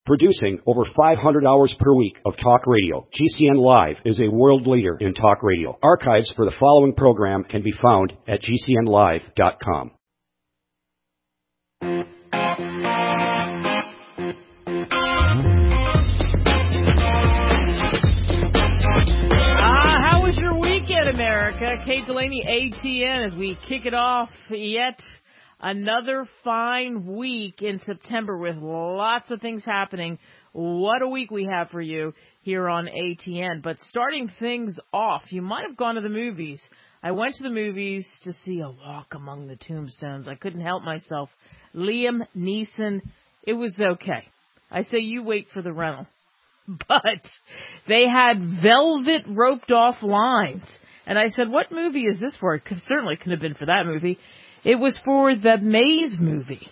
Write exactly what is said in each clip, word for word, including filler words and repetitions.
Producing over five hundred hours per week of talk radio, G C N Live is a world leader in talk radio. Archives for the following program can be found at G C N live dot com. America, Kate Delaney, A T N, as we kick it off yet another fine week in September with lots of things happening. What a week we have for you here on A T N. But starting things off, you might have gone to the movies. I went to the movies to see A Walk Among the Tombstones. I couldn't help myself. Liam Neeson, it was okay. I say you wait for the rental. But they had velvet roped off lines. And I said, what movie is this for? It could, certainly couldn't have been for that movie. It was for the Maze movie.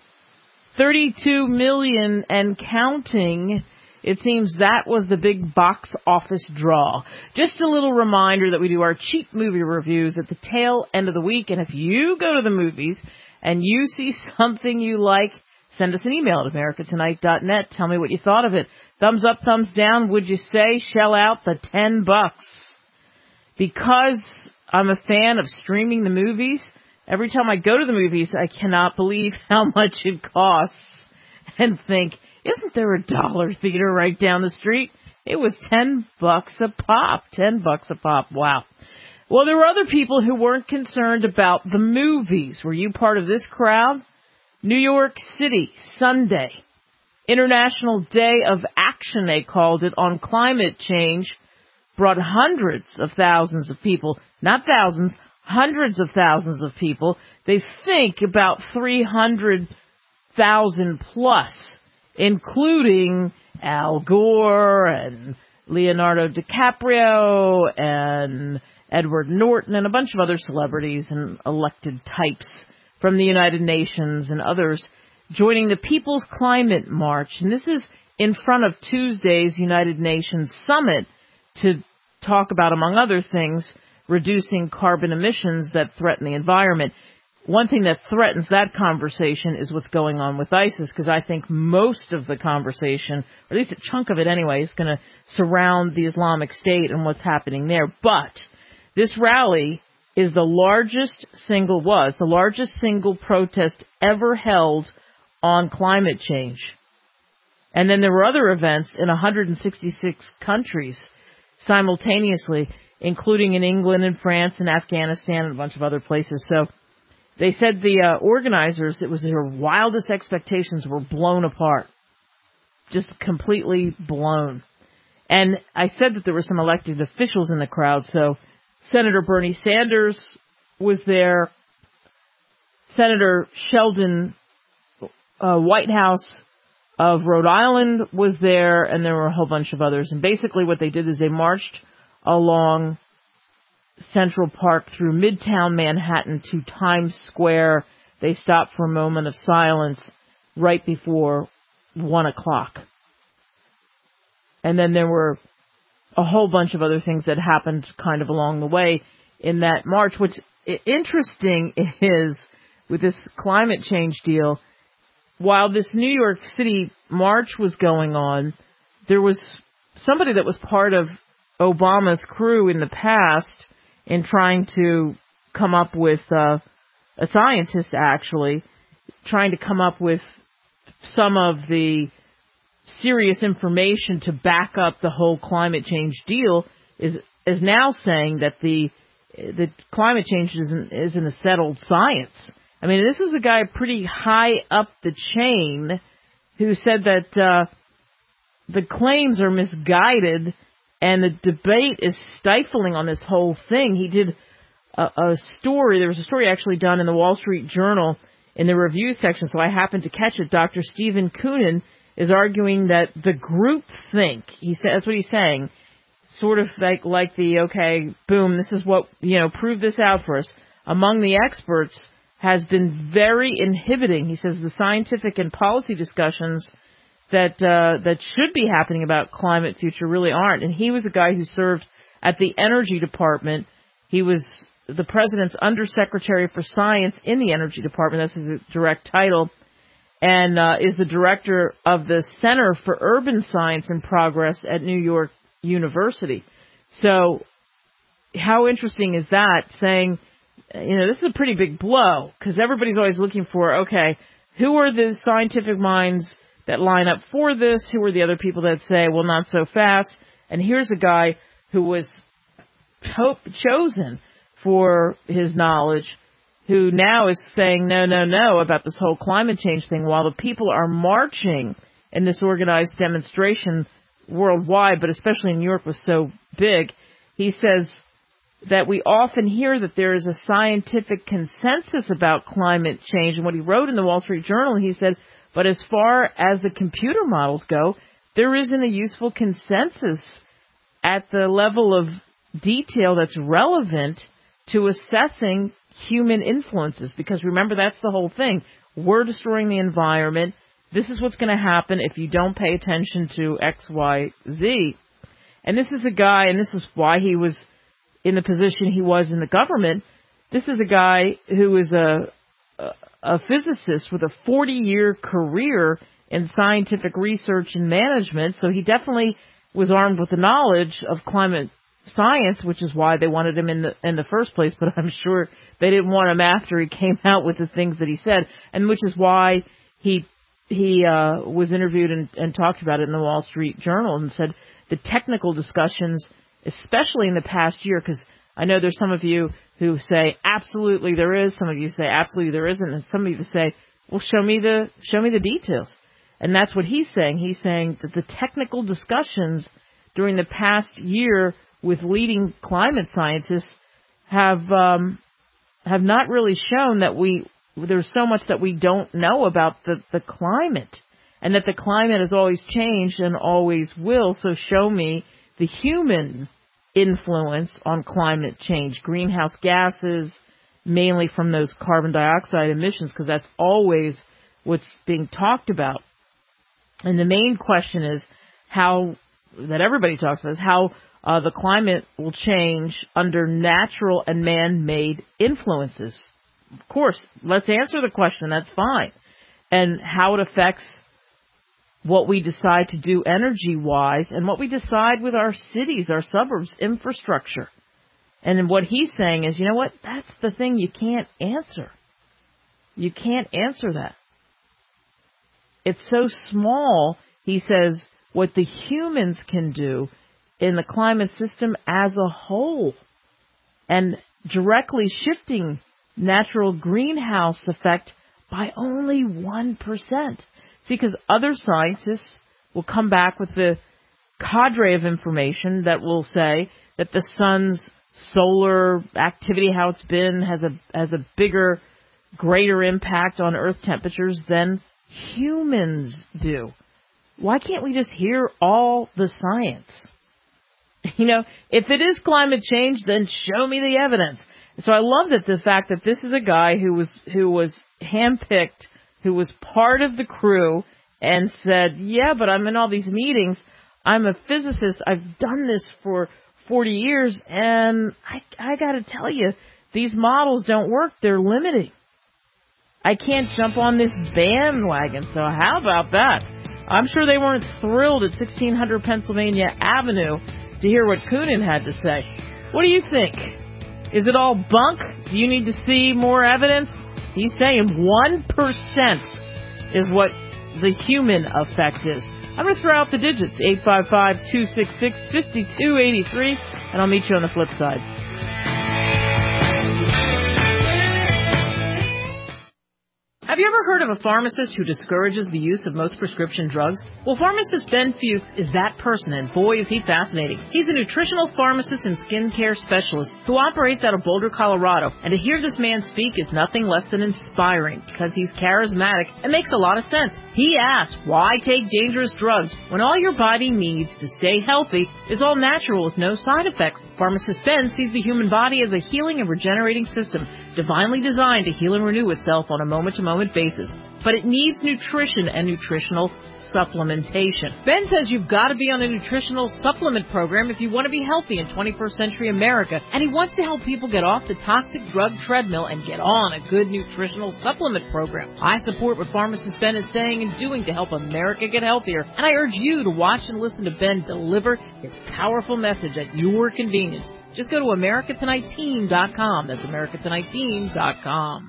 thirty-two million and counting. It seems that was the big box office draw. Just a little reminder that we do our cheap movie reviews at the tail end of the week. And if you go to the movies and you see something you like, send us an email at america tonight dot net. Tell me what you thought of it. Thumbs up, thumbs down, would you say? Shell out the ten bucks. Because I'm a fan of streaming the movies, every time I go to the movies, I cannot believe how much it costs and think, isn't there a dollar theater right down the street? It was ten bucks a pop. ten bucks a pop. Wow. Well, there were other people who weren't concerned about the movies. Were you part of this crowd? New York City, Sunday. International Day of Action, they called it, on climate change. Brought hundreds of thousands of people, not thousands, hundreds of thousands of people. They think about three hundred thousand plus, including Al Gore and Leonardo DiCaprio and Edward Norton and a bunch of other celebrities and elected types from the United Nations and others joining the People's Climate March. And this is in front of Tuesday's United Nations Summit to talk about, among other things, reducing carbon emissions that threaten the environment. One thing that threatens that conversation is what's going on with ISIS, because I think most of the conversation, or at least a chunk of it anyway, is going to surround the Islamic State and what's happening there. But this rally is the largest single, was the largest single protest ever held on climate change. And then there were other events in one hundred sixty-six countries simultaneously, including in England and France and Afghanistan and a bunch of other places. So they said the uh, organizers, it was their wildest expectations were blown apart. Just completely blown. And I said that there were some elected officials in the crowd. So Senator Bernie Sanders was there. Senator Sheldon uh, Whitehouse of Rhode Island was there, and there were a whole bunch of others. And basically what they did is they marched along Central Park through Midtown Manhattan to Times Square. They stopped for a moment of silence right before one o'clock. And then there were a whole bunch of other things that happened kind of along the way in that march. What's interesting is, with this climate change deal, while this New York City march was going on, there was somebody that was part of Obama's crew in the past in trying to come up with, uh, a scientist actually, trying to come up with some of the serious information to back up the whole climate change deal, is is now saying that the the climate change isn't isn't a settled science. I mean, this is a guy pretty high up the chain who said that uh, the claims are misguided and the debate is stifling on this whole thing. He did a, a story. There was a story actually done in the Wall Street Journal in the review section, so I happened to catch it. Doctor Stephen Koonin is arguing that the group think, he said, that's what he's saying, sort of like, like the, okay, boom, this is what, you know, prove this out for us, among the experts has been very inhibiting. He says the scientific and policy discussions that uh, that should be happening about climate future really aren't. And he was a guy who served at the Energy Department. He was the president's undersecretary for science in the Energy Department. That's his direct title. and uh, is the director of the Center for Urban Science and Progress at New York University. So how interesting is that, saying, you know, this is a pretty big blow, because everybody's always looking for, okay, who are the scientific minds that line up for this? Who are the other people that say, well, not so fast? And here's a guy who was hope, chosen for his knowledge, who now is saying no, no, no about this whole climate change thing, while the people are marching in this organized demonstration worldwide, but especially in New York was so big. He says that we often hear that there is a scientific consensus about climate change. And what he wrote in the Wall Street Journal, he said, but as far as the computer models go, there isn't a useful consensus at the level of detail that's relevant to assessing human influences. Because remember, that's the whole thing. We're destroying the environment. This is what's going to happen if you don't pay attention to X, Y, Z. And this is a guy, and this is why he was in the position he was in the government. This is a guy who is a, a, a physicist with a forty-year career in scientific research and management. So he definitely was armed with the knowledge of climate science, which is why they wanted him in the in the first place. But I'm sure they didn't want him after he came out with the things that he said, and which is why he he uh, was interviewed and, and talked about it in the Wall Street Journal and said the technical discussions, especially in the past year, because I know there's some of you who say absolutely there is, some of you say absolutely there isn't, and some of you say, well, show me the show me the details. And that's what he's saying. He's saying that the technical discussions during the past year with leading climate scientists have um, have not really shown that we there's so much that we don't know about the, the climate, and that the climate has always changed and always will. So show me the human influence on climate change, greenhouse gases, mainly from those carbon dioxide emissions, because that's always what's being talked about. And the main question is how, that everybody talks about, is how uh, the climate will change under natural and man-made influences. Of course, let's answer the question, that's fine. And how it affects what we decide to do energy-wise and what we decide with our cities, our suburbs, infrastructure. And what he's saying is, you know what, that's the thing you can't answer. You can't answer that. It's so small, he says, what the humans can do in the climate system as a whole, and directly shifting natural greenhouse effect by only one percent. See, because other scientists will come back with the cadre of information that will say that the sun's solar activity, how it's been, has a has a bigger, greater impact on Earth temperatures than humans do. Why can't we just hear all the science? You know, if it is climate change, then show me the evidence. So I love that the fact that this is a guy who was who was handpicked, who was part of the crew, and said, yeah, but I'm in all these meetings. I'm a physicist. I've done this for forty years, and I, I got to tell you, these models don't work. They're limiting. I can't jump on this bandwagon, so how about that? I'm sure they weren't thrilled at sixteen hundred Pennsylvania Avenue to hear what Coonan had to say. What do you think? Is it all bunk? Do you need to see more evidence? He's saying one percent is what the human effect is. I'm going to throw out the digits, eight five five, two six six, five two eight three, and I'll meet you on the flip side. Have you ever heard of a pharmacist who discourages the use of most prescription drugs? Well, pharmacist Ben Fuchs is that person, and boy, is he fascinating. He's a nutritional pharmacist and skincare specialist who operates out of Boulder, Colorado, and to hear this man speak is nothing less than inspiring because he's charismatic and makes a lot of sense. He asks, why take dangerous drugs when all your body needs to stay healthy is all natural with no side effects? Pharmacist Ben sees the human body as a healing and regenerating system, divinely designed to heal and renew itself on a moment-to-moment basis. but it needs nutrition and nutritional supplementation. Ben says you've got to be on a nutritional supplement program if you want to be healthy in twenty-first century America, and he wants to help people get off the toxic drug treadmill and get on a good nutritional supplement program. I support what pharmacist Ben is saying and doing to help America get healthier, and I urge you to watch and listen to Ben deliver his powerful message at your convenience. Just go to America Tonight Team dot com. That's America Tonight Team dot com.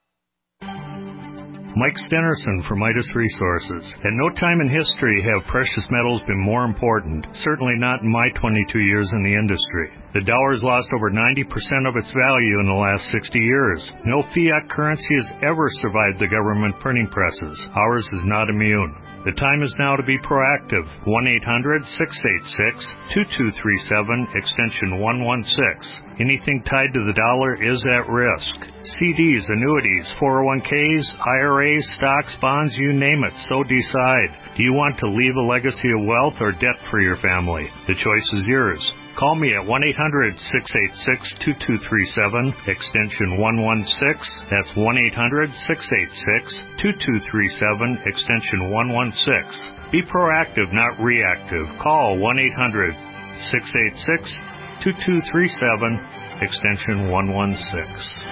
Mike Stenerson from Midas Resources. At no time in history have precious metals been more important, certainly not in my twenty-two years in the industry. The dollar has lost over ninety percent of its value in the last sixty years. No fiat currency has ever survived the government printing presses. Ours is not immune. The time is now to be proactive. one eight hundred six eight six two two three seven, extension one one six. Anything tied to the dollar is at risk. C Ds, annuities, four oh one k's, I R As, stocks, bonds, you name it, so decide. Do you want to leave a legacy of wealth or debt for your family? The choice is yours. Call me at one eight hundred six eight six two two three seven, extension one one six. That's one eight hundred six eight six two two three seven, extension one one six. Be proactive, not reactive. Call one eight hundred six eight six two two three seven, extension one one six.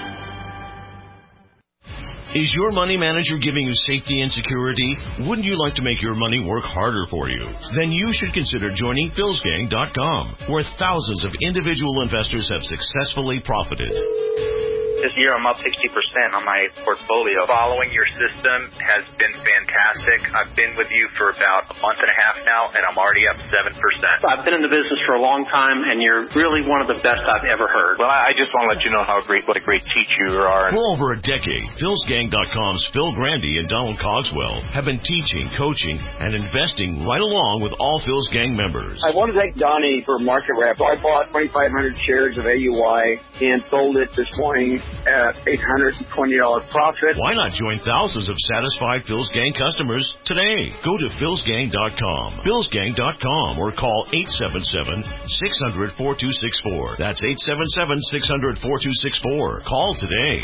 Is your money manager giving you safety and security? Wouldn't you like to make your money work harder for you? Then you should consider joining Phils Gang dot com, where thousands of individual investors have successfully profited. This year I'm up sixty percent on my portfolio. Following your system has been fantastic. I've been with you for about a month and a half now, and I'm already up seven percent. I've been in the business for a long time, and you're really one of the best I've ever heard. Well, I just want to let you know how great, what a great teacher you are. For over a decade, Phils Gang dot com's Phil Grandy and Donald Cogswell have been teaching, coaching, and investing right along with all Phil's Gang members. I want to thank Donnie for market wrap. I bought twenty-five hundred shares of A U I and sold it this morning at eight hundred twenty dollars profit. Why not join thousands of satisfied Phil's Gang customers today? Go to Phils Gang dot com, Phils Gang dot com, or call eight seven seven, six hundred, four two six four. That's eight seven seven, six hundred, four two six four. Call today.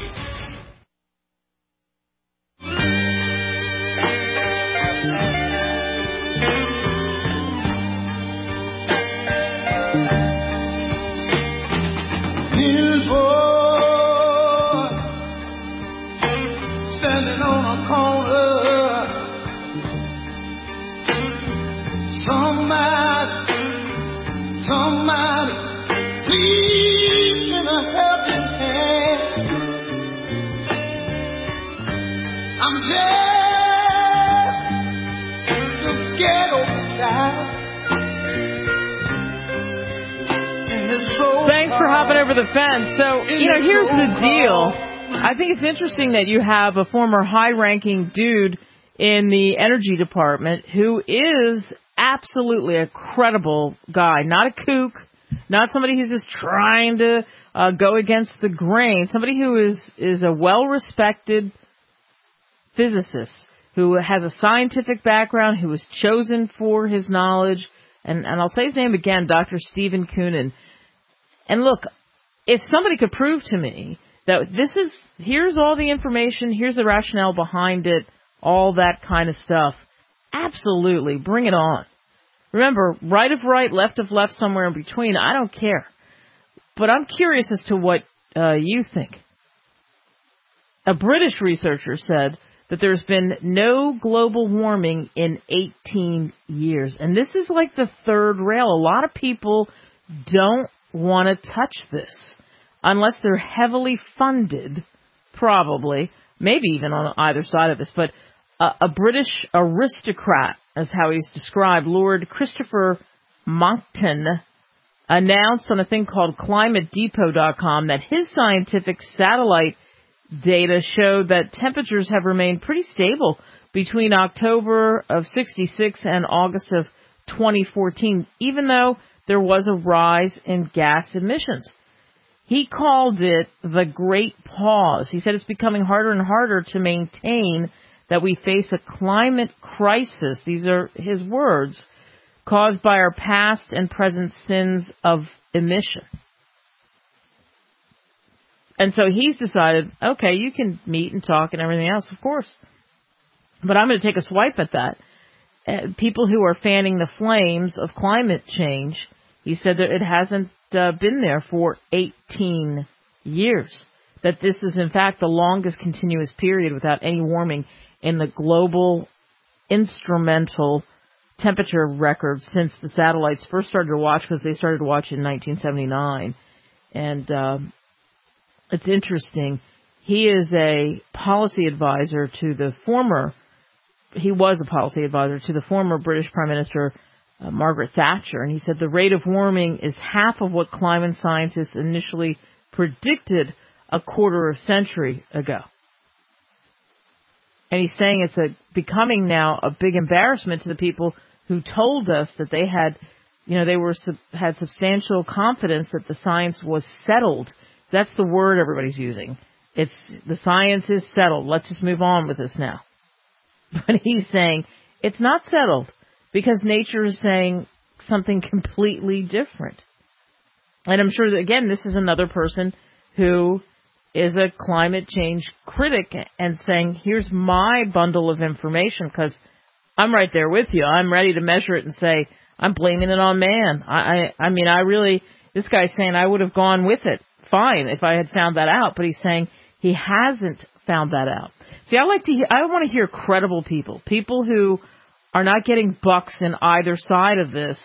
Somebody, please send a helping hand. I'm just a ghetto child. Thanks for hopping over the fence. So, you know, here's the deal. I think it's interesting that you have a former high-ranking dude in the energy department who is absolutely a credible guy, not a kook, not somebody who's just trying to uh, go against the grain, somebody who is, is a well-respected physicist who has a scientific background, who was chosen for his knowledge, and, and I'll say his name again, Doctor Stephen Koonin. And look, if somebody could prove to me that this is, here's all the information, here's the rationale behind it, all that kind of stuff, absolutely, bring it on. Remember, right of right, left of left, somewhere in between, I don't care. But I'm curious as to what uh, you think. A British researcher said that there's been no global warming in eighteen years. And this is like the third rail. A lot of people don't want to touch this unless they're heavily funded, probably, maybe even on either side of this. But uh, a British aristocrat, is how he's described, Lord Christopher Monckton, announced on a thing called climate depot dot com that his scientific satellite data showed that temperatures have remained pretty stable between October of sixty-six and August of twenty fourteen, even though there was a rise in gas emissions. He called it the Great Pause. He said it's becoming harder and harder to maintain that we face a climate crisis, these are his words, caused by our past and present sins of emission. And so he's decided, okay, you can meet and talk and everything else, of course. But I'm going to take a swipe at that. Uh, people who are fanning the flames of climate change, he said that it hasn't uh, been there for eighteen years. That this is, in fact, the longest continuous period without any warming in the global instrumental temperature record since the satellites first started to watch, because they started to watch in nineteen seventy-nine. And um, it's interesting. He is a policy advisor to the former, he was a policy advisor to the former British Prime Minister, uh, Margaret Thatcher. And he said the rate of warming is half of what climate scientists initially predicted a quarter of a century ago. And he's saying it's a, becoming now a big embarrassment to the people who told us that they had, you know, they were had substantial confidence that the science was settled. That's the word everybody's using. It's the science is settled. Let's just move on with this now. But he's saying it's not settled because nature is saying something completely different. And I'm sure that, again, this is another person who is a climate change critic and saying, here's my bundle of information, because I'm right there with you. I'm ready to measure it and say, I'm blaming it on man. I, I, I mean, I really, this guy's saying I would have gone with it. Fine if I had found that out, but he's saying he hasn't found that out. See, I like to hear, I want to hear credible people, people who are not getting bucks in either side of this,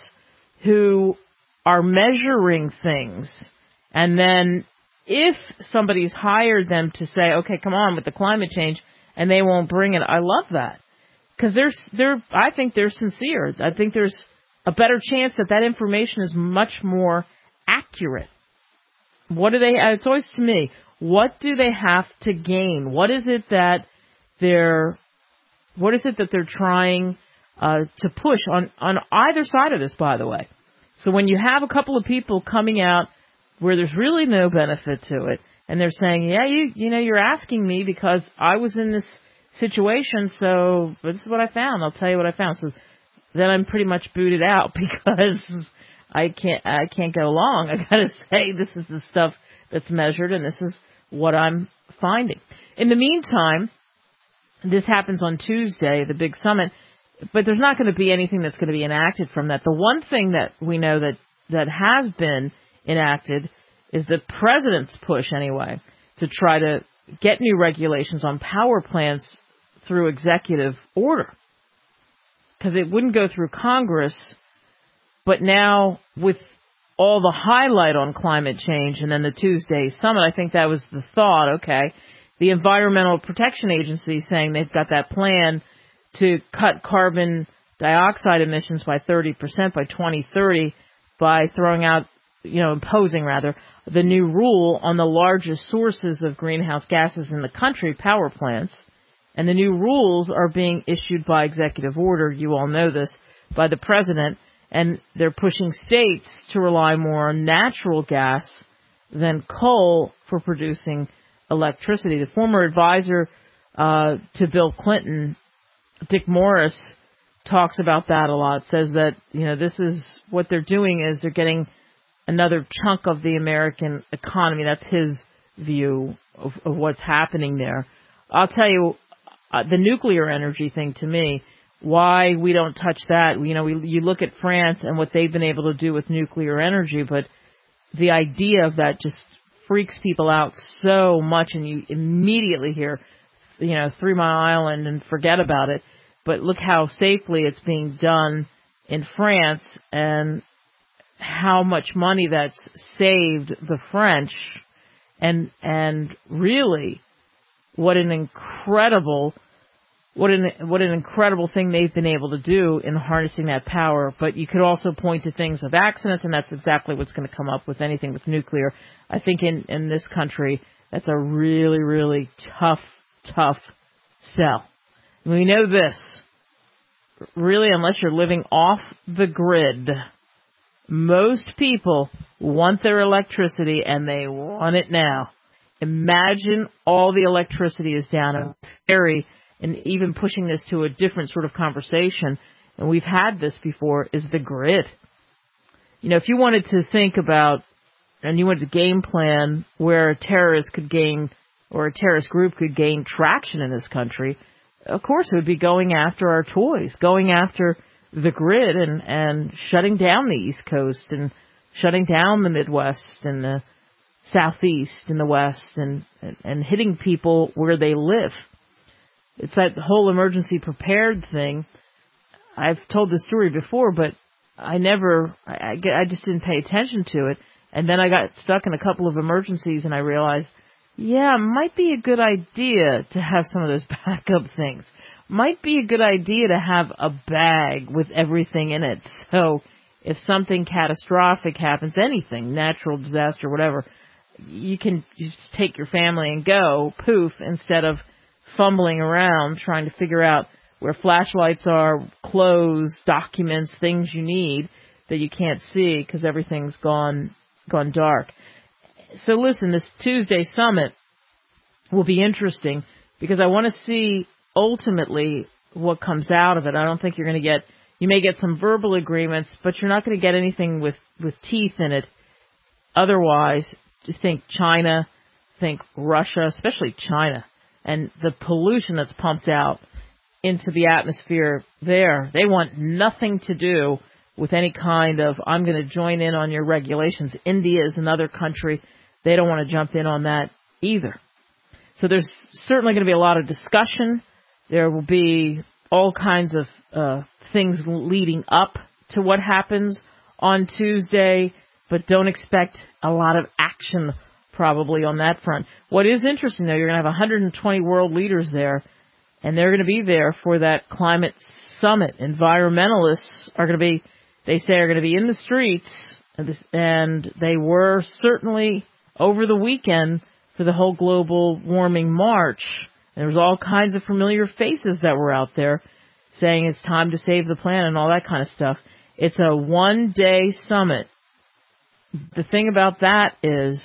who are measuring things. And then if somebody's hired them to say, okay, come on with the climate change, and they won't bring it, I love that. Because they're, they're, I think they're sincere. I think there's a better chance that that information is much more accurate. What do they, it's always to me, what do they have to gain? What is it that they're, what is it that they're trying uh, to push on, on either side of this, by the way? So when you have a couple of people coming out where there's really no benefit to it, and they're saying, yeah, you, you know, you're asking me because I was in this situation, so this is what I found. I'll tell you what I found. So then I'm pretty much booted out because I can't, I can't go along. I gotta say, this is the stuff that's measured, and this is what I'm finding. In the meantime, this happens on Tuesday, the big summit, but there's not going to be anything that's going to be enacted from that. The one thing that we know that, that has been enacted is the president's push, anyway, to try to get new regulations on power plants through executive order. Because it wouldn't go through Congress, but now with all the highlight on climate change and then the Tuesday summit, I think that was the thought, okay, the Environmental Protection Agency saying they've got that plan to cut carbon dioxide emissions by thirty percent by twenty thirty by throwing out, you know, imposing rather, the new rule on the largest sources of greenhouse gases in the country, power plants. And the new rules are being issued by executive order, you all know this, by the president. And they're pushing states to rely more on natural gas than coal for producing electricity. The former advisor uh, to Bill Clinton, Dick Morris, talks about that a lot, says that, you know, this is what they're doing is they're getting another chunk of the American economy. That's his view of, of what's happening there. I'll tell you, uh, the nuclear energy thing to me, why we don't touch that. You know, we, you look at France and what they've been able to do with nuclear energy, but the idea of that just freaks people out so much, and you immediately hear, you know, Three Mile Island and forget about it. But look how safely it's being done in France and how much money that's saved the French, and and really what an incredible what an what an incredible thing they've been able to do in harnessing that power. But you could also point to things of accidents, and that's exactly what's going to come up with anything with nuclear. I think in, in this country, that's a really, really tough, tough sell. We know this. Really, unless you're living off the grid, most people want their electricity, and they want it now. Imagine all the electricity is down. And scary, and even pushing this to a different sort of conversation, and we've had this before, is the grid. You know, if you wanted to think about, and you wanted to game plan where a terrorist could gain, or a terrorist group could gain traction in this country, of course, it would be going after our toys, going after the grid and, and shutting down the East Coast and shutting down the Midwest and the Southeast and the West and, and, and hitting people where they live. It's that whole emergency prepared thing. I've told this story before, but I never, I, I just didn't pay attention to it. And then I got stuck in a couple of emergencies and I realized, yeah, it might be a good idea to have some of those backup things. Might be a good idea to have a bag with everything in it. So if something catastrophic happens, anything, natural disaster, whatever, you can just take your family and go, poof, instead of fumbling around trying to figure out where flashlights are, clothes, documents, things you need that you can't see because everything's gone gone dark. So listen, this Tuesday summit will be interesting because I want to see ultimately what comes out of it. I don't think you're going to get, you may get some verbal agreements, but you're not going to get anything with, with teeth in it. Otherwise, just think China, think Russia, especially China, and the pollution that's pumped out into the atmosphere there. They want nothing to do with any kind of, I'm going to join in on your regulations. India is another country. They don't want to jump in on that either. So there's certainly going to be a lot of discussion. There will be all kinds of uh, things leading up to what happens on Tuesday, but don't expect a lot of action probably on that front. What is interesting, though, you're going to have one hundred twenty world leaders there, and they're going to be there for that climate summit. Environmentalists are going to be, they say, are going to be in the streets, and they were certainly over the weekend for the whole global warming march. And there was all kinds of familiar faces that were out there saying it's time to save the planet and all that kind of stuff. It's a one-day summit. The thing about that is,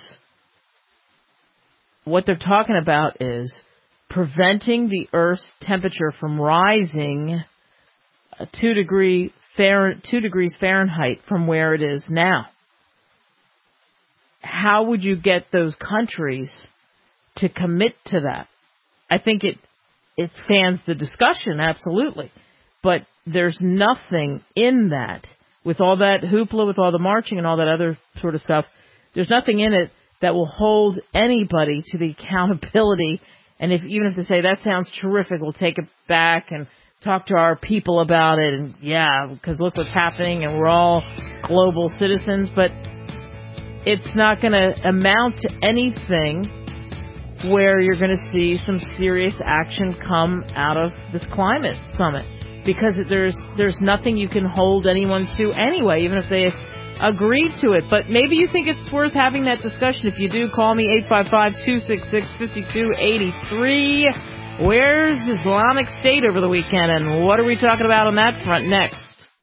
what they're talking about is preventing the Earth's temperature from rising two degree Fahr- two degrees Fahrenheit from where it is now. How would you get those countries to commit to that? I think it it fans the discussion, absolutely. But there's nothing in that, with all that hoopla, with all the marching and all that other sort of stuff, there's nothing in it that will hold anybody to the accountability. And if even if they say, that sounds terrific, we'll take it back and talk to our people about it. And yeah, because look what's happening and we're all global citizens. But it's not going to amount to anything where you're going to see some serious action come out of this climate summit, because there's there's nothing you can hold anyone to anyway, even if they agree to it. But maybe you think it's worth having that discussion. If you do, call me eight five five, two six six, five two eight three. Where's Islamic State over the weekend, and what are we talking about on that front next?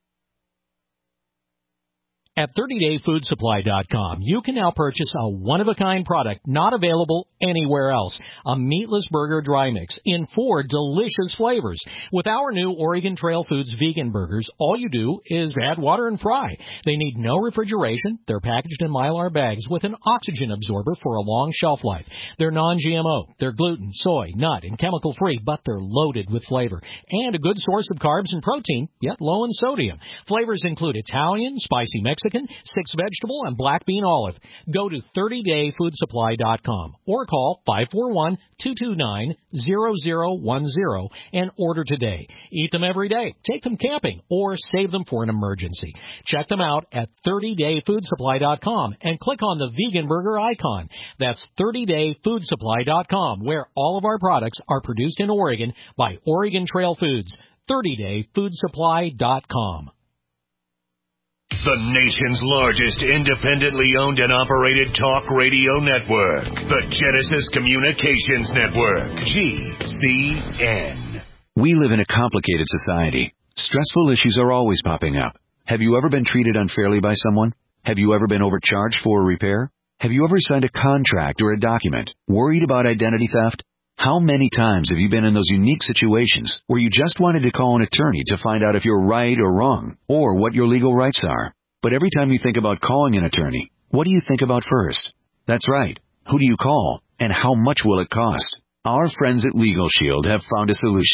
At thirty day food supply dot com, you can now purchase a one-of-a-kind product not available anywhere else. A meatless burger dry mix in four delicious flavors. With our new Oregon Trail Foods vegan burgers, all you do is add water and fry. They need no refrigeration. They're packaged in Mylar bags with an oxygen absorber for a long shelf life. They're non G M O. They're gluten, soy, nut, and chemical-free, but they're loaded with flavor. And a good source of carbs and protein, yet low in sodium. Flavors include Italian, spicy Mexican, six vegetable, and black bean olive. Go to thirty day food supply dot com or call five four one, two two nine, zero zero one zero and order today. Eat them every day, take them camping, or save them for an emergency. Check them out at thirty day food supply dot com and click on the vegan burger icon. That's thirty day food supply dot com, where all of our products are produced in Oregon by Oregon Trail Foods. thirty day food supply dot com. The nation's largest independently owned and operated talk radio network. The Genesis Communications Network. G C N. We live in a complicated society. Stressful issues are always popping up. Have you ever been treated unfairly by someone? Have you ever been overcharged for a repair? Have you ever signed a contract or a document worried about identity theft? How many times have you been in those unique situations where you just wanted to call an attorney to find out if you're right or wrong, or what your legal rights are? But every time you think about calling an attorney, what do you think about first? That's right. Who do you call, and how much will it cost? Our friends at Legal Shield have found a solution.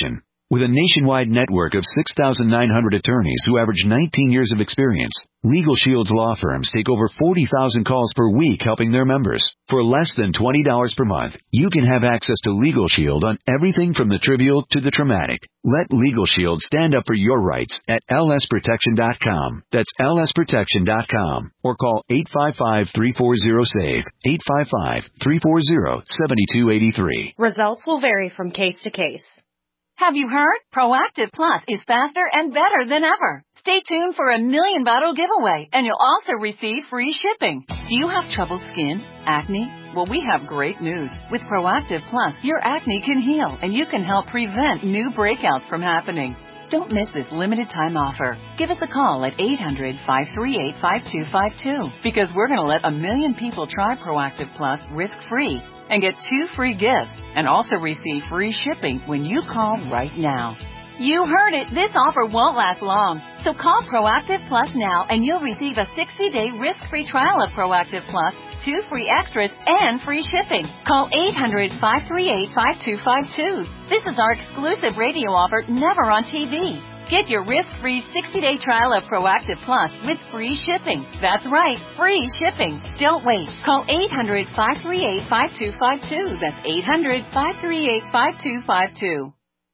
With a nationwide network of six thousand nine hundred attorneys who average nineteen years of experience, Legal Shield's law firms take over forty thousand calls per week helping their members. For less than twenty dollars per month, you can have access to Legal Shield on everything from the trivial to the traumatic. Let Legal Shield stand up for your rights at L S protection dot com. That's L S protection dot com. Or call eight five five, three four zero, S A V E, eight five five, three four zero, seven two eight three. Results will vary from case to case. Have you heard? Proactive Plus is faster and better than ever. Stay tuned for a million bottle giveaway, and you'll also receive free shipping. Do you have troubled skin? Acne? Well, we have great news. With Proactive Plus, your acne can heal, and you can help prevent new breakouts from happening. Don't miss this limited time offer. Give us a call at eight hundred, five three eight, five two five two because we're going to let a million people try Proactive Plus risk-free and get two free gifts and also receive free shipping when you call right now. You heard it. This offer won't last long. So call Proactive Plus now and you'll receive a sixty-day risk-free trial of Proactive Plus, two free extras, and free shipping. Call eight hundred, five three eight, five two five two. This is our exclusive radio offer, never on T V. Get your risk-free sixty-day trial of Proactive Plus with free shipping. That's right, free shipping. Don't wait. Call eight hundred, five three eight, five two five two. That's eight hundred, five three eight, five two five two.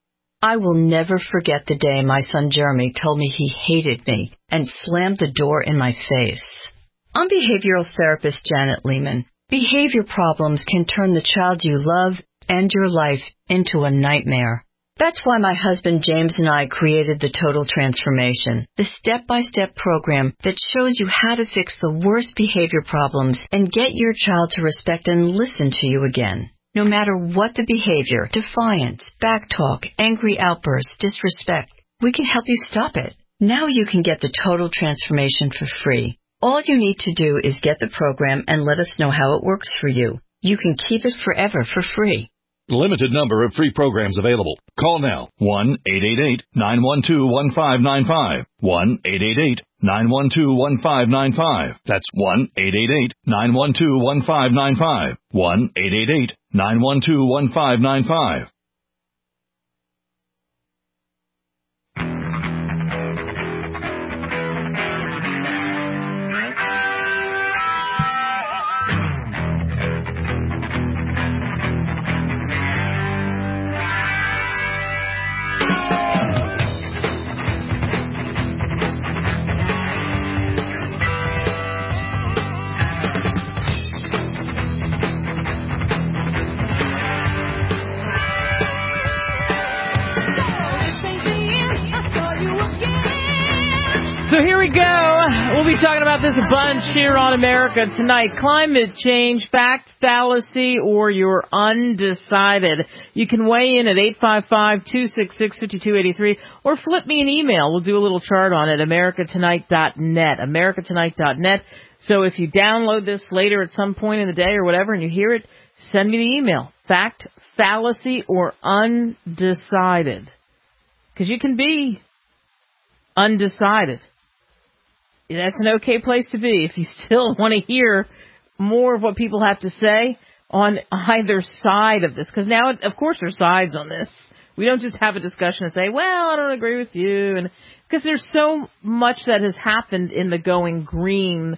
I will never forget the day my son Jeremy told me he hated me and slammed the door in my face. I'm behavioral therapist Janet Lehman. Behavior problems can turn the child you love and your life into a nightmare. That's why my husband James and I created the Total Transformation, the step-by-step program that shows you how to fix the worst behavior problems and get your child to respect and listen to you again. No matter what the behavior, defiance, backtalk, angry outbursts, disrespect, we can help you stop it. Now you can get the Total Transformation for free. All you need to do is get the program and let us know how it works for you. You can keep it forever for free. Limited number of free programs available. Call now. one eight eight eight, nine one two, one five nine five. one eight eight eight, nine one two, one five nine five. That's one eight eight eight, nine one two, one five nine five. one eight eight eight, nine one two, one five nine five. So here we go. We'll be talking about this a bunch here on America Tonight. Climate change, fact, fallacy, or you're undecided. You can weigh in at eight five five, two six six, five two eight three or flip me an email. We'll do a little chart on it, america tonight dot net, america tonight dot net. So if you download this later at some point in the day or whatever and you hear it, send me the email. Fact, fallacy, or undecided. Because you can be undecided. That's an okay place to be if you still want to hear more of what people have to say on either side of this. Because now, of course, there's sides on this. We don't just have a discussion and say, well, I don't agree with you. And because there's so much that has happened in the going green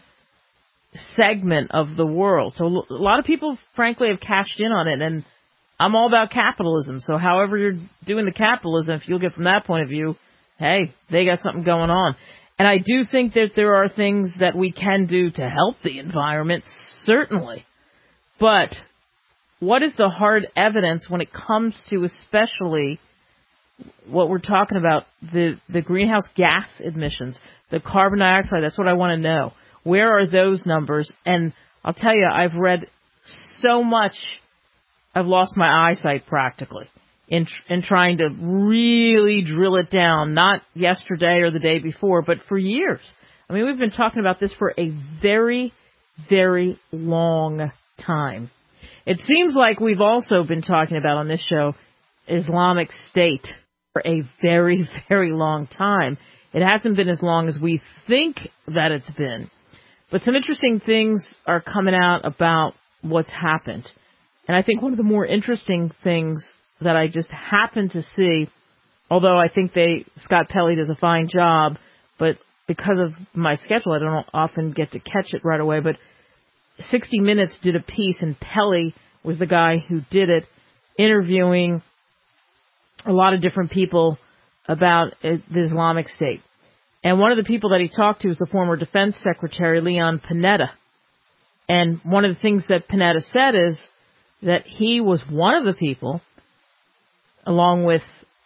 segment of the world. So a lot of people, frankly, have cashed in on it. And I'm all about capitalism. So however you're doing the capitalism, if you'll get from that point of view, hey, they got something going on. And I do think that there are things that we can do to help the environment, certainly. But what is the hard evidence when it comes to especially what we're talking about, the, the greenhouse gas emissions, the carbon dioxide? That's what I want to know. Where are those numbers? And I'll tell you, I've read so much, I've lost my eyesight practically. In, in trying to really drill it down, not yesterday or the day before, but for years. I mean, we've been talking about this for a very, very long time. It seems like we've also been talking about on this show Islamic State for a very, very long time. It hasn't been as long as we think that it's been. But some interesting things are coming out about what's happened. And I think one of the more interesting things that I just happened to see although I think they Scott Pelley does a fine job, but because of my schedule, I don't often get to catch it right away. But sixty minutes did a piece, and Pelley was the guy who did it, interviewing a lot of different people about uh, the Islamic State. And one of the people that he talked to was the former Defense Secretary, Leon Panetta. And one of the things that Panetta said is that he was one of the people, along with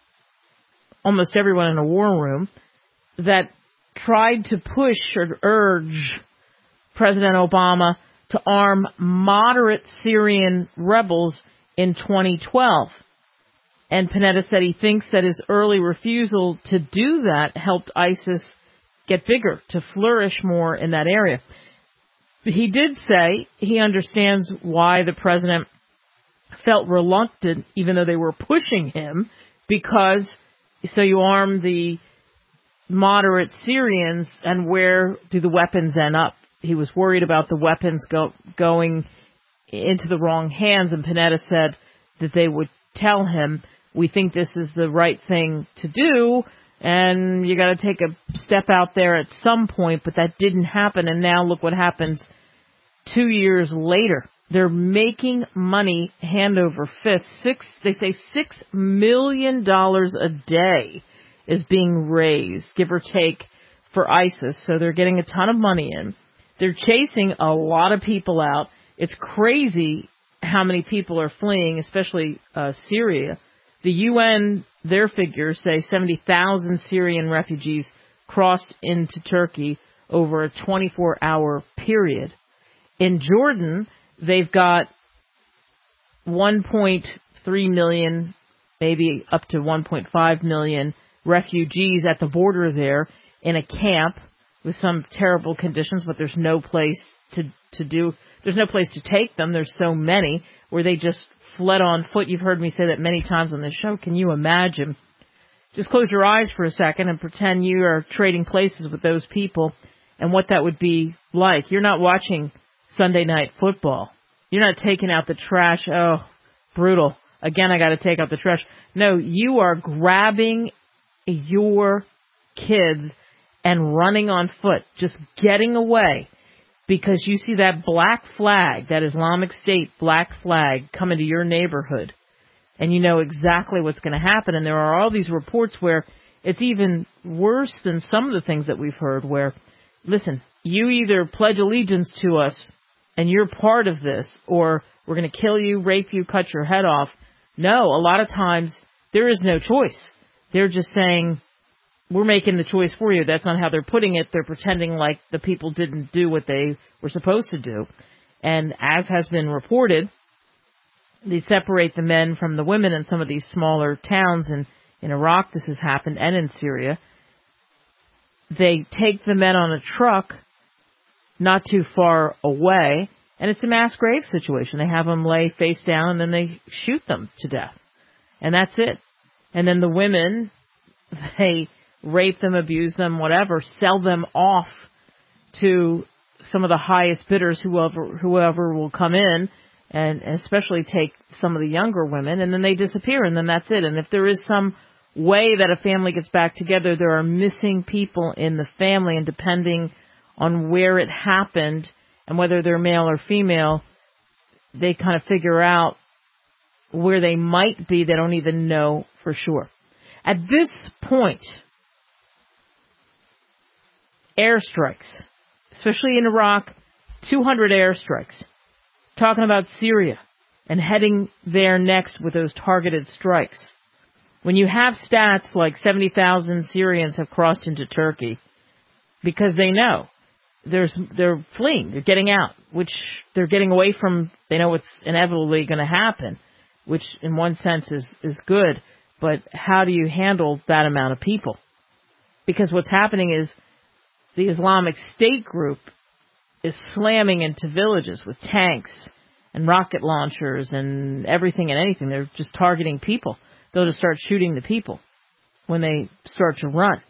almost everyone in a war room, that tried to push or urge President Obama to arm moderate Syrian rebels in twenty twelve. And Panetta said he thinks that his early refusal to do that helped ISIS get bigger, to flourish more in that area. But he did say he understands why the president felt reluctant, even though they were pushing him, because so you arm the moderate Syrians, and where do the weapons end up? He was worried about the weapons go, going into the wrong hands, and Panetta said that they would tell him, we think this is the right thing to do, and you got to take a step out there at some point, but that didn't happen, and now look what happens two years later. They're making money hand over fist. Six, they say six million dollars a day is being raised, give or take, for ISIS, so they're getting a ton of money in. They're chasing a lot of people out. It's crazy how many people are fleeing, especially uh, Syria. The U N, their figures say seventy thousand Syrian refugees crossed into Turkey over a twenty-four hour period. In Jordan, they've got one point three million, maybe up to one point five million refugees at the border there in a camp with some terrible conditions, but there's no place to, to do, there's no place to take them. There's so many where they just fled on foot. You've heard me say that many times on this show. Can you imagine? Just close your eyes for a second and pretend you are trading places with those people and what that would be like. You're not watching Sunday Night Football. You're not taking out the trash. Oh, brutal. Again, I got to take out the trash. No, you are grabbing your kids and running on foot, just getting away, because you see that black flag, that Islamic State black flag coming to your neighborhood, and you know exactly what's going to happen. And there are all these reports where it's even worse than some of the things that we've heard, where, listen, you either pledge allegiance to us and you're part of this, or we're going to kill you, rape you, cut your head off. No, a lot of times there is no choice. They're just saying, we're making the choice for you. That's not how they're putting it. They're pretending like the people didn't do what they were supposed to do. And as has been reported, they separate the men from the women in some of these smaller towns. In, in Iraq, this has happened, and in Syria. They take the men on a truck not too far away, and it's a mass grave situation. They have them lay face down, and then they shoot them to death. And that's it. And then the women, they rape them, abuse them, whatever, sell them off to some of the highest bidders, whoever whoever will come in, and especially take some of the younger women, and then they disappear, and then that's it. And if there is some way that a family gets back together, there are missing people in the family, and depending on where it happened and whether they're male or female, they kind of figure out where they might be. They don't even know for sure. At this point, airstrikes, especially in Iraq, two hundred airstrikes. Talking about Syria and heading there next with those targeted strikes. When you have stats like seventy thousand Syrians have crossed into Turkey because they know there's they're fleeing, they're getting out, which they're getting away from. They know it's inevitably going to happen, which in one sense is, is good. But how do you handle that amount of people? Because what's happening is the Islamic State group is slamming into villages with tanks and rocket launchers and everything and anything. They're just targeting people. They'll just start shooting the people when they start to run.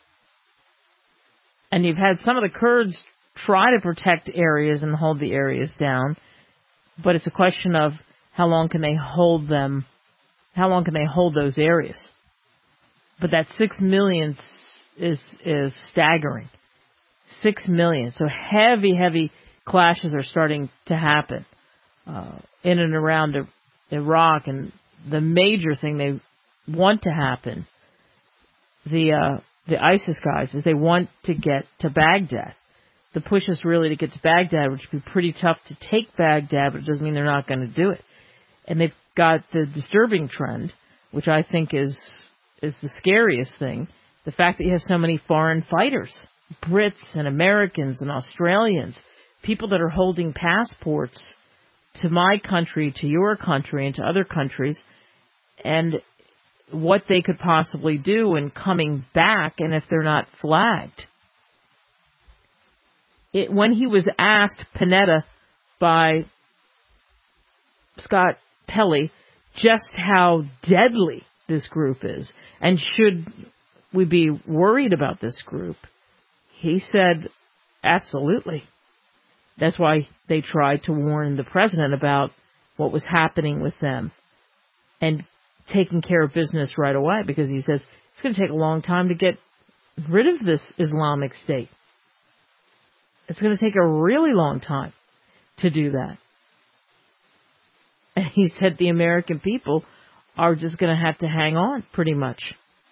And you've had some of the Kurds try to protect areas and hold the areas down, but it's a question of how long can they hold them, how long can they hold those areas? But that six million is is staggering. Six million. So heavy, heavy clashes are starting to happen uh, in and around Iraq. And the major thing they want to happen, the uh, the ISIS guys, is they want to get to Baghdad. The push is really to get to Baghdad, which would be pretty tough to take Baghdad, but it doesn't mean they're not going to do it. And they've got the disturbing trend, which I think is is the scariest thing, the fact that you have so many foreign fighters, Brits and Americans and Australians, people that are holding passports to my country, to your country, and to other countries, and what they could possibly do in coming back, and if they're not flagged. It, when he was asked, Panetta, by Scott Pelley, just how deadly this group is, and should we be worried about this group, he said, absolutely. That's why they tried to warn the president about what was happening with them and taking care of business right away, because he says it's going to take a long time to get rid of this Islamic State. It's going to take a really long time to do that. And he said the American people are just going to have to hang on, pretty much.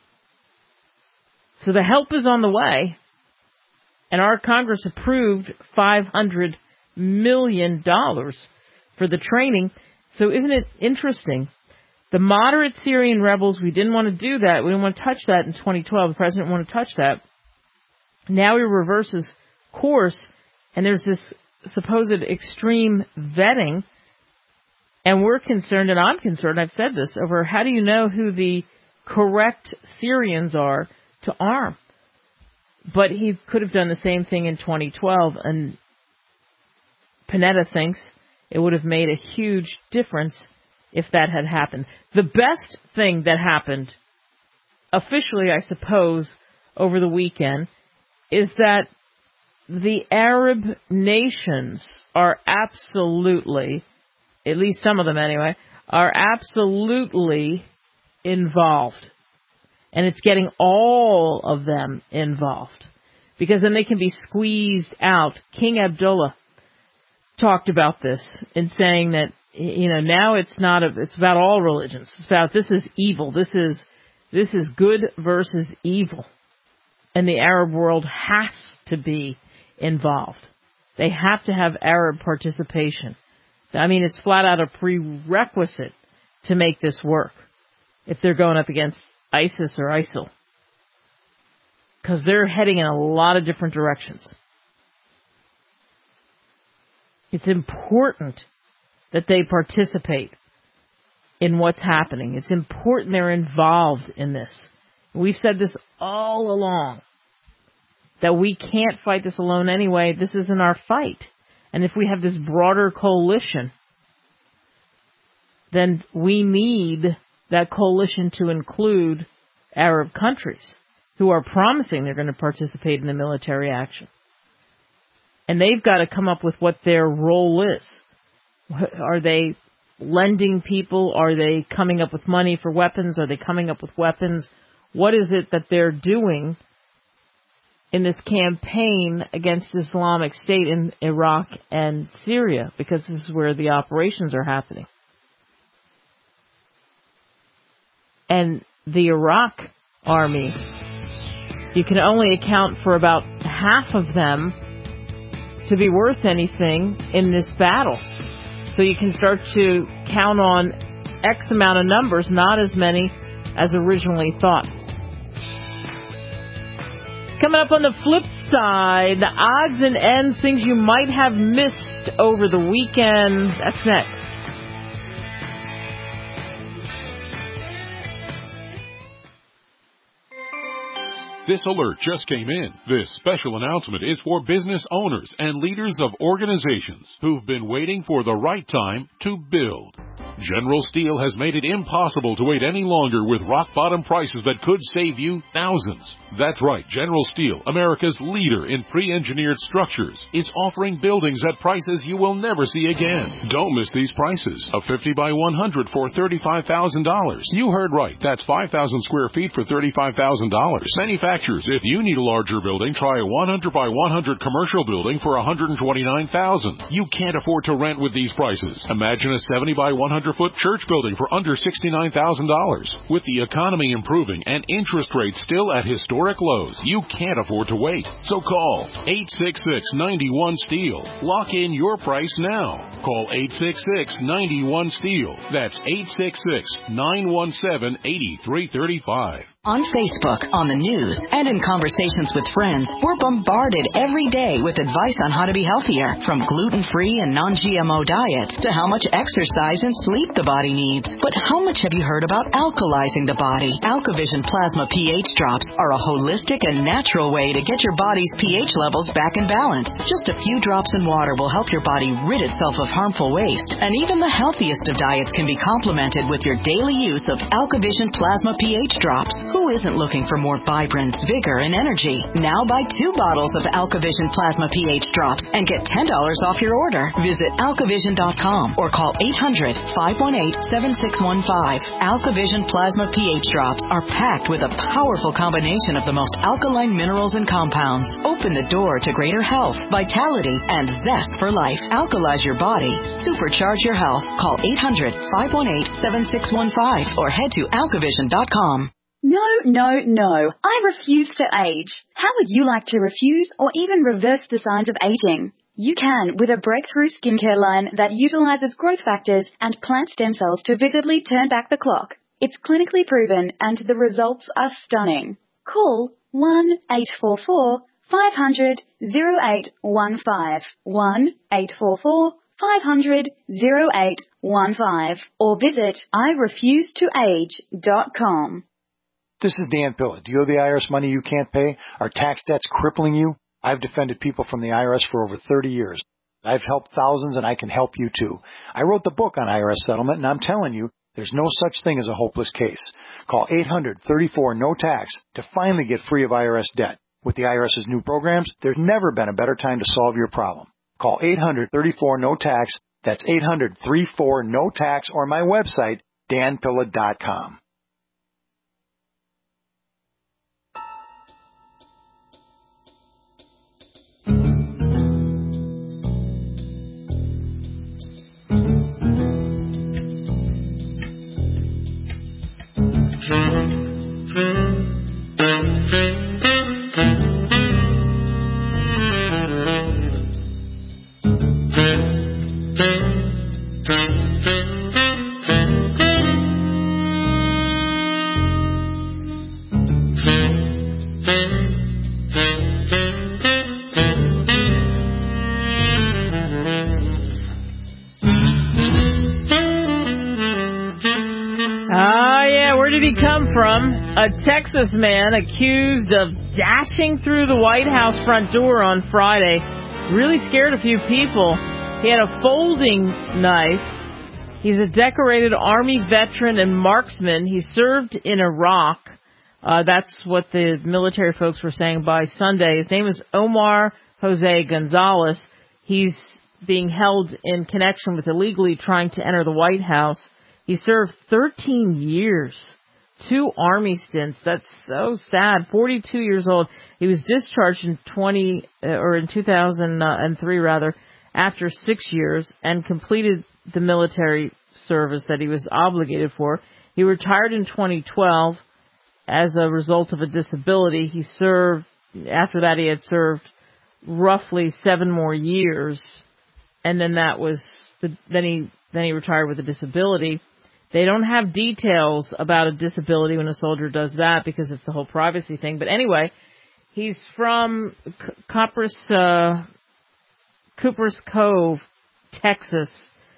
So the help is on the way. And our Congress approved five hundred million dollars for the training. So isn't it interesting? The moderate Syrian rebels, we didn't want to do that. We didn't want to touch that in twenty twelve. The president didn't want to touch that. Now he reverses course, and there's this supposed extreme vetting. And we're concerned, and I'm concerned, I've said this, over how do you know who the correct Syrians are to arm? But he could have done the same thing in twenty twelve, and Panetta thinks it would have made a huge difference if that had happened. The best thing that happened, officially, I suppose, over the weekend, is that the Arab nations are absolutely, at least some of them anyway, are absolutely involved. And it's getting all of them involved, because then they can be squeezed out. King Abdullah talked about this in saying that, you know, now it's not a, it's about all religions. It's about this is evil. This is this is good versus evil. And the Arab world has to be involved. They have to have Arab participation. I mean, it's flat out a prerequisite to make this work if they're going up against ISIS or ISIL, because they're heading in a lot of different directions. It's important that they participate in what's happening. It's important they're involved in this. We've said this all along, that we can't fight this alone anyway. This isn't our fight. And if we have this broader coalition, then we need that coalition to include Arab countries who are promising they're going to participate in the military action. And they've got to come up with what their role is. Are they lending people? Are they coming up with money for weapons? Are they coming up with weapons? What is it that they're doing in this campaign against Islamic State in Iraq and Syria? Because this is where the operations are happening. And the Iraq army, you can only account for about half of them to be worth anything in this battle. So you can start to count on X amount of numbers, not as many as originally thought. Coming up on the flip side, the odds and ends, things you might have missed over the weekend. That's next. This alert just came in. This special announcement is for business owners and leaders of organizations who've been waiting for the right time to build. General Steel has made it impossible to wait any longer with rock-bottom prices that could save you thousands. That's right, General Steel, America's leader in pre-engineered structures, is offering buildings at prices you will never see again. Don't miss these prices. A fifty by one hundred for thirty-five thousand dollars. You heard right. That's five thousand square feet for thirty-five thousand dollars. Manufacturers, if you need a larger building, try a one hundred by one hundred commercial building for one hundred twenty-nine thousand dollars. You can't afford to rent with these prices. Imagine a seventy by one hundred foot church building for under sixty-nine thousand dollars. With the economy improving and interest rates still at historic lows, you can't afford to wait. So call eight six six, nine one, STEEL. Lock in your price now. Call eight six six, nine one, STEEL. That's eight six six, nine one seven, eight three three five. On Facebook, on the news, and in conversations with friends, we're bombarded every day with advice on how to be healthier, from gluten-free and non-G M O diets to how much exercise and sleep the body needs. But how much have you heard about alkalizing the body? AlkaVision Plasma pH drops are a holistic and natural way to get your body's pH levels back in balance. Just a few drops in water will help your body rid itself of harmful waste, and even the healthiest of diets can be complemented with your daily use of AlkaVision Plasma pH drops. Who isn't looking for more vibrance, vigor, and energy? Now buy two bottles of AlkaVision Plasma pH drops and get ten dollars off your order. Visit alkavision dot com or call eight hundred, five one eight, seven six one five. AlkaVision Plasma pH drops are packed with a powerful combination of the most alkaline minerals and compounds. Open the door to greater health, vitality, and zest for life. Alkalize your body. Supercharge your health. Call eight hundred, five one eight, seven six one five or head to alkavision dot com. No, no, no. I refuse to age. How would you like to refuse or even reverse the signs of aging? You can with a breakthrough skincare line that utilizes growth factors and plant stem cells to visibly turn back the clock. It's clinically proven and the results are stunning. Call one eight four four, five hundred, oh eight one five. one eight four four, five hundred, oh eight one five or visit I refuse to age dot com. This is Dan Pilla. Do you owe the I R S money you can't pay? Are tax debts crippling you? I've defended people from the I R S for over thirty years. I've helped thousands, and I can help you too. I wrote the book on I R S settlement, and I'm telling you, there's no such thing as a hopeless case. Call eight hundred, thirty-four, no tax to finally get free of I R S debt. With the IRS's new programs, there's never been a better time to solve your problem. Call eight hundred, thirty-four, no tax. That's eight hundred, thirty-four, no tax, or my website, dan pilla dot com. From a Texas man accused of dashing through the White House front door on Friday really scared a few people. He had a folding knife. He's a decorated Army veteran and marksman. He served in Iraq. Uh, that's what the military folks were saying by Sunday. His name is Omar Jose Gonzalez. He's being held in connection with illegally trying to enter the White House. He served thirteen years. Two Army stints. That's so sad. forty-two years old. He was discharged in twenty uh, or in two thousand three rather, after six years, and completed the military service that he was obligated for. He retired in twenty twelve as a result of a disability. He served after that. He had served roughly seven more years, and then that was the, then he then he retired with a disability. They don't have details about a disability when a soldier does that because it's the whole privacy thing. But anyway, he's from Coppers, uh, Coopers Cove, Texas,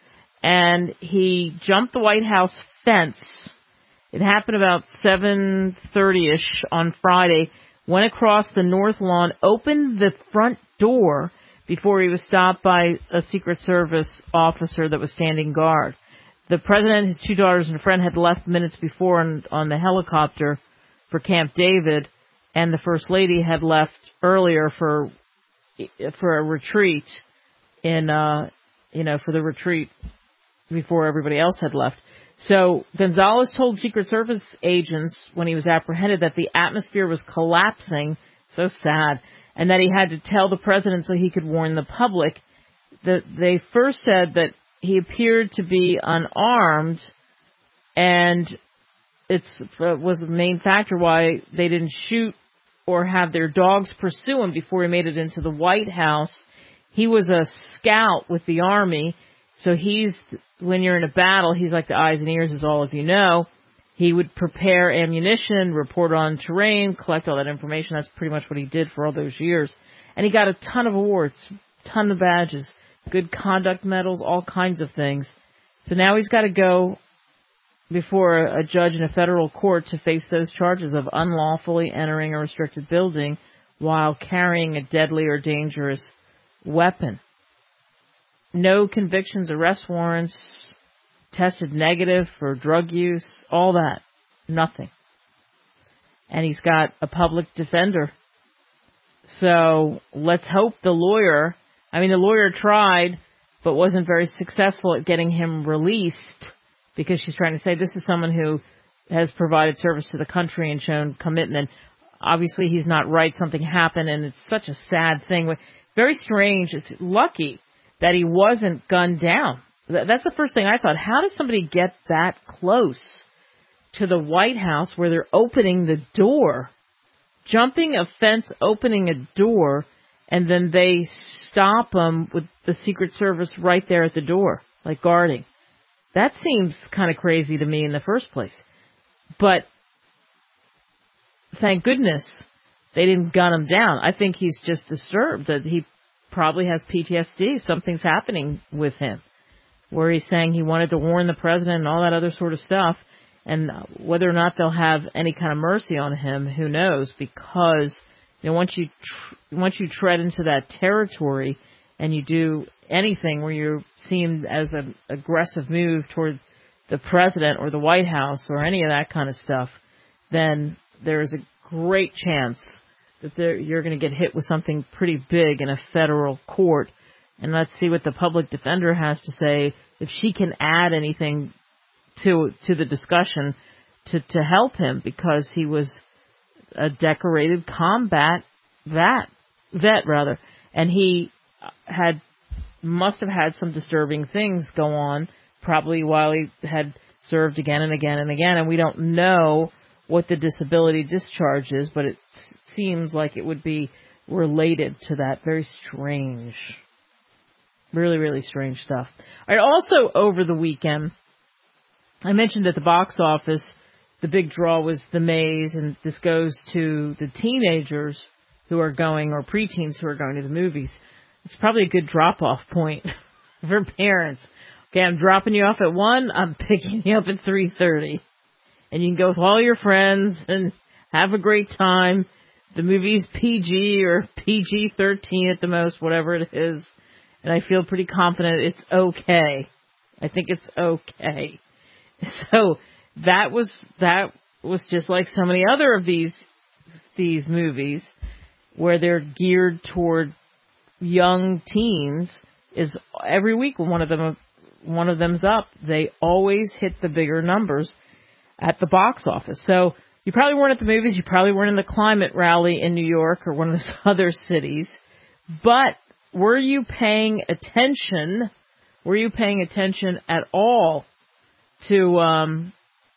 and he jumped the White House fence. It happened about seven thirty-ish on Friday went across the north lawn, opened the front door before he was stopped by a Secret Service officer that was standing guard. The president, his two daughters, and a friend had left minutes before on, on the helicopter for Camp David, and the First Lady had left earlier for for a retreat in, uh, you know, for the retreat before everybody else had left. So Gonzalez told Secret Service agents when he was apprehended that the atmosphere was collapsing, so sad, and that he had to tell the president so he could warn the public. That they first said that he appeared to be unarmed, and it's uh, was the main factor why they didn't shoot or have their dogs pursue him before he made it into the White House. He was a scout with the Army, so he's, when you're in a battle, he's like the eyes and ears, as all of you know. He would prepare ammunition, report on terrain, collect all that information. That's pretty much what he did for all those years. And he got a ton of awards, ton of badges, good conduct medals, all kinds of things. So now he's got to go before a judge in a federal court to face those charges of unlawfully entering a restricted building while carrying a deadly or dangerous weapon. No convictions, arrest warrants, tested negative for drug use, all that. Nothing. And he's got a public defender. So let's hope the lawyer, I mean, the lawyer tried, but wasn't very successful at getting him released, because she's trying to say this is someone who has provided service to the country and shown commitment. Obviously, he's not right. Something happened, and it's such a sad thing. Very strange. It's lucky that he wasn't gunned down. That's the first thing I thought. How does somebody get that close to the White House where they're opening the door, jumping a fence, opening a door, and then they stop them with the Secret Service right there at the door, like guarding? That seems kind of crazy to me in the first place. But thank goodness they didn't gun him down. I think he's just disturbed, that he probably has P T S D. Something's happening with him, where he's saying he wanted to warn the president and all that other sort of stuff. And whether or not they'll have any kind of mercy on him, who knows? Because, you know, once you tr- once you tread into that territory and you do anything where you're seen as an aggressive move toward the president or the White House or any of that kind of stuff, then there's a great chance that there, you're going to get hit with something pretty big in a federal court. And let's see what the public defender has to say, if she can add anything to to the discussion to, to help him, because he was a decorated combat vet, vet rather, and he had must have had some disturbing things go on, probably while he had served again and again and again, and we don't know what the disability discharge is, but it seems like it would be related to that. Very strange. Really, really strange stuff. All right, also over the weekend, I mentioned at the box office, the big draw was The Maze, and this goes to the teenagers who are going, or preteens who are going to the movies. It's probably a good drop-off point for parents. Okay, I'm dropping you off at one, I'm picking you up at three thirty. And you can go with all your friends and have a great time. The movie's P G or P G thirteen at the most, whatever it is. And I feel pretty confident it's okay. I think it's okay. So that was that was just like so many other of these these movies where they're geared toward young teens. Is every week when one of them one of them's up, they always hit the bigger numbers at the box office. So you probably weren't at the movies, you probably weren't in the climate rally in New York or one of those other cities, but were you paying attention? Were you paying attention at all to um,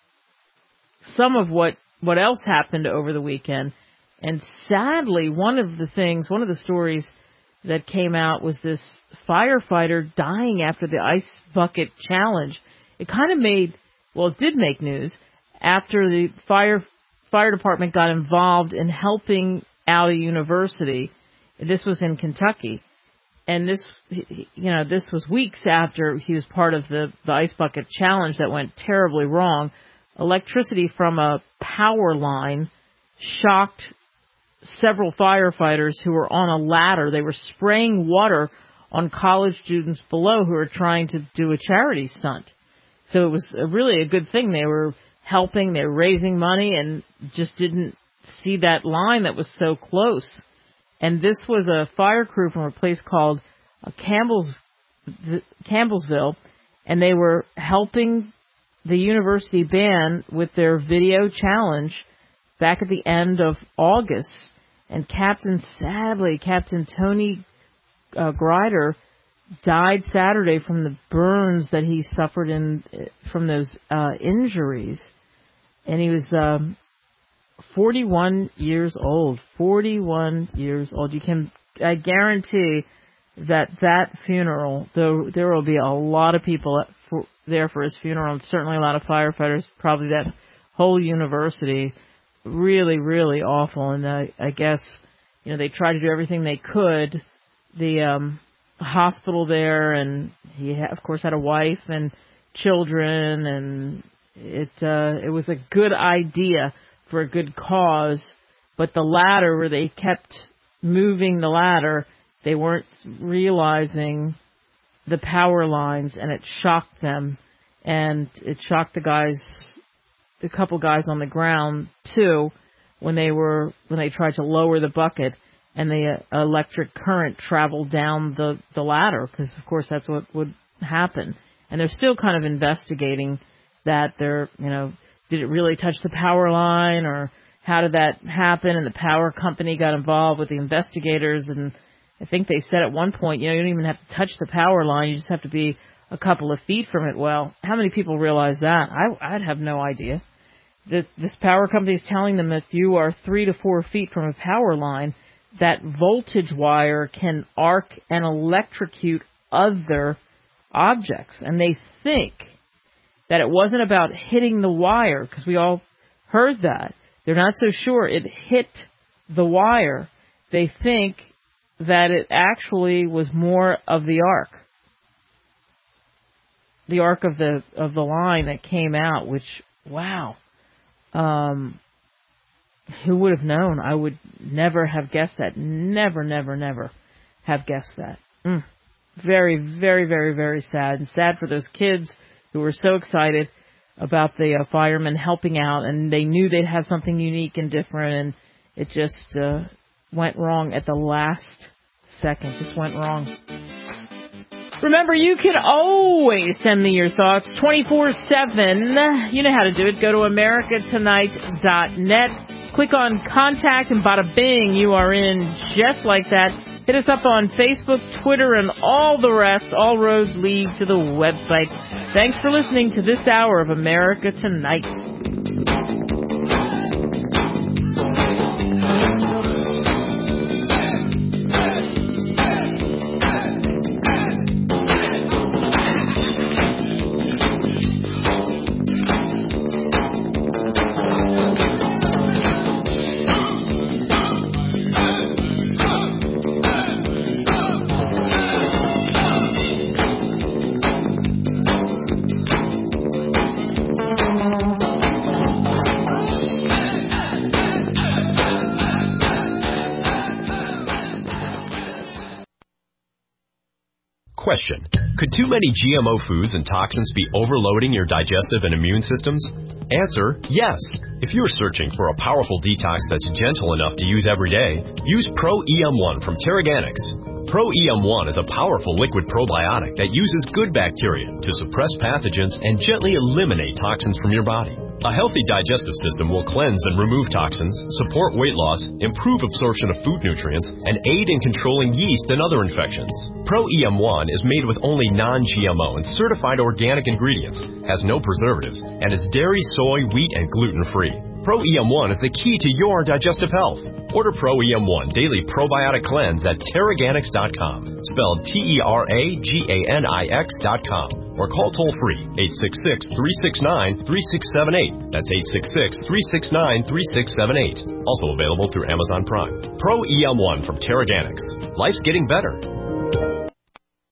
some of what, what else happened over the weekend? And sadly, one of the things, one of the stories that came out was this firefighter dying after the ice bucket challenge. It kind of made, well, it did make news after the fire fire department got involved in helping out a university. This was in Kentucky. And this, you know, this was weeks after he was part of the, the ice bucket challenge that went terribly wrong. Electricity from a power line shocked several firefighters who were on a ladder. They were spraying water on college students below who were trying to do a charity stunt. So it was a really a good thing. They were helping, they were raising money, and just didn't see that line that was so close. And this was a fire crew from a place called uh, Campbell's, Campbellsville, and they were helping the university band with their video challenge back at the end of August. And Captain, sadly, Captain Tony uh, Grider died Saturday from the burns that he suffered in from those uh, injuries. And he was um, forty-one years old. forty-one years old. You can, I guarantee that that funeral, though there will be a lot of people for, there for his funeral, and certainly a lot of firefighters, probably that whole university, really, really awful. And I, I guess, you know, they tried to do everything they could. The um, hospital there, and he, ha- of course, had a wife and children, and it uh, it was a good idea for a good cause. But the ladder, where they kept moving the ladder, they weren't realizing the power lines, and it shocked them, and it shocked the guys, a couple guys on the ground too, when they were when they tried to lower the bucket, and the uh, electric current traveled down the the ladder, because of course that's what would happen. And they're still kind of investigating that. They're, you know, did it really touch the power line, or how did that happen? And the power company got involved with the investigators, and I think they said at one point, you know, you don't even have to touch the power line. You just have to be a couple of feet from it. Well, how many people realize that? I, I'd have no idea. This, this power company is telling them if you are three to four feet from a power line, that voltage wire can arc and electrocute other objects. And they think that it wasn't about hitting the wire, because we all heard that. They're not so sure it hit the wire. They think that it actually was more of the arc. The arc of the of the line that came out, which, wow. Um, who would have known? I would never have guessed that. Never, never, never have guessed that. Mm. Very, very, very, very sad. And sad for those kids who were so excited about the uh, firemen helping out, and they knew they'd have something unique and different, and it just uh, went wrong at the last second. Just went wrong. Remember, you can always send me your thoughts twenty-four seven. You know how to do it. Go to america tonight dot net. Click on Contact, and bada bing, you are in just like that. Hit us up on Facebook, Twitter, and all the rest. All roads lead to the website. Thanks for listening to this hour of America Tonight. Question. Could too many G M O foods and toxins be overloading your digestive and immune systems? Answer, yes. If you're searching for a powerful detox that's gentle enough to use every day, use Pro E M one from Teraganix. Pro E M one is a powerful liquid probiotic that uses good bacteria to suppress pathogens and gently eliminate toxins from your body. A healthy digestive system will cleanse and remove toxins, support weight loss, improve absorption of food nutrients, and aid in controlling yeast and other infections. Pro E M one is made with only non-G M O and certified organic ingredients, has no preservatives, and is dairy, soy, wheat, and gluten-free. Pro E M one is the key to your digestive health. Order Pro E M one Daily Probiotic Cleanse at Teraganix dot com, spelled T E R A G A N I X dot com, or call toll-free eight six six, three six nine, three six seven eight. That's eight six six, three six nine, three six seven eight. Also available through Amazon Prime. Pro E M one from Teraganix. Life's getting better.